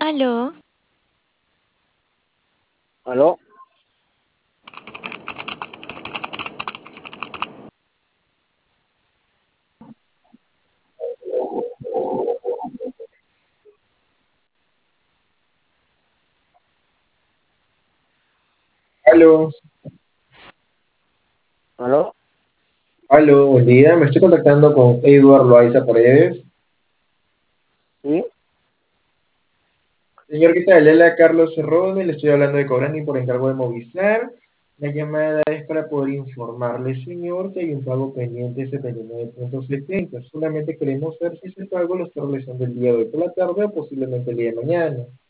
Aló, ¿Aló? Aló, ¿Aló? aló, buen día. Me estoy contactando con Edward Loaiza Paredes. ¿Sí? Señor, ¿qué tal? Él Carlos Cerrone, le estoy hablando de Cobrani por encargo de Movistar. La llamada es para poder informarle, señor, que hay un pago pendiente de 79,70. Solamente queremos ver si ese pago lo está realizando el día de hoy por la tarde o posiblemente el día de mañana.